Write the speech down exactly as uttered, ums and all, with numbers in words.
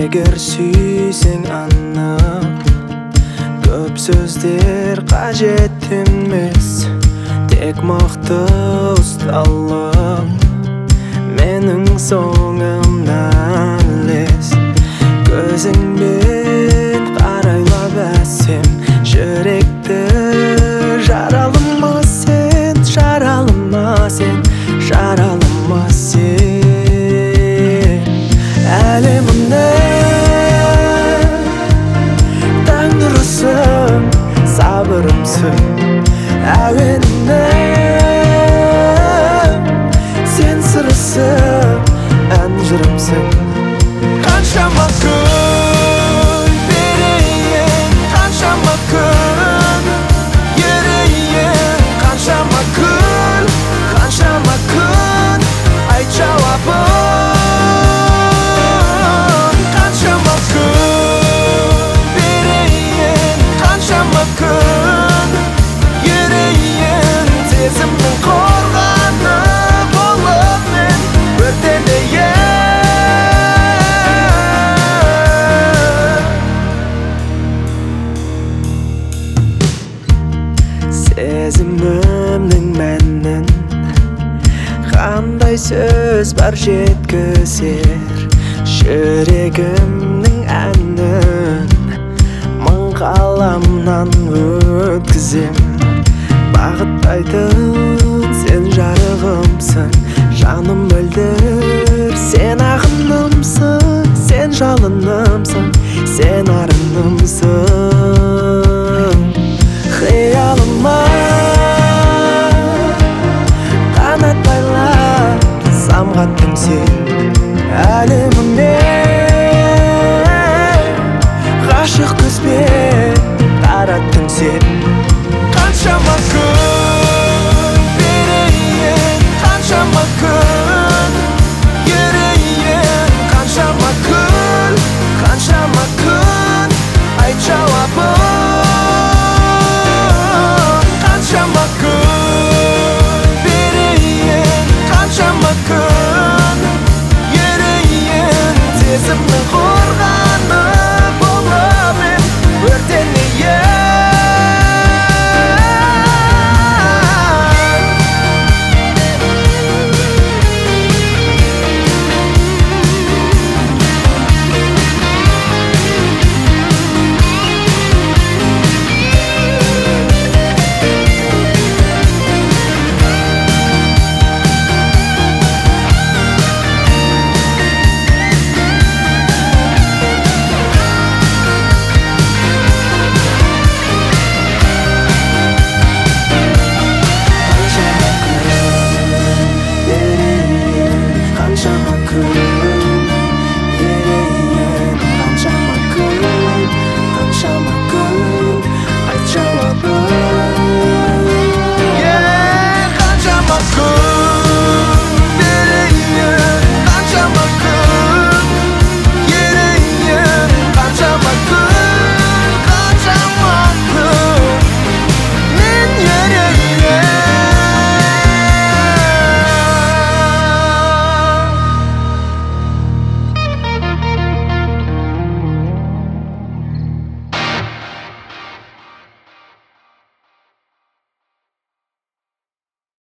Егер сүйсең анық, көп сөздер қажет емес, тек мықты ұсталып менің соңымнан ілес. Көзіңмен қарайлап әсем жүректі жаралыма сен, жаралыма сен, жаралыма сен. Әлемімді таңдырысың, сабырымсың, әуенімнің сен сырысың, ән жырымсың. Қаншама күн берейін, қаншама күн ерейін, қаншама күн, қаншама күн, айт жауабын. Қаншама күн берейін, қаншама күн ерейін, сезімнің қорғаны болып мен өртенейін. Сезімімнің мәнін қандай сөз бар жеткізер, жүрегімнің әнін мың қаламнан өткізем. Бағыттайтын сен жарығым,